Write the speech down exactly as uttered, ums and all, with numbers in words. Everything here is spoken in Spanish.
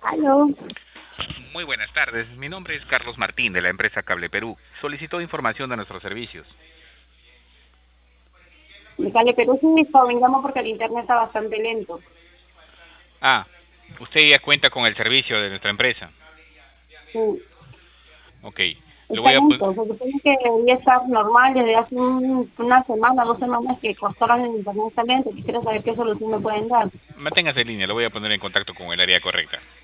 Aló, Muy buenas tardes, mi nombre es Carlos Martín de la empresa Cable Perú. Solicitó información de nuestros servicios. de Cale Perú sí, vengamos porque el internet está bastante lento. Ah, usted ya cuenta con el servicio de nuestra empresa. Sí, Ok, lo está voy a poner... lento, se supone que debería estar normal desde hace un- una semana, dos semanas que cortaron el internet está lento. Quisiera saber qué solución me pueden dar. Manténgase en línea, lo voy a poner en contacto con el área correcta.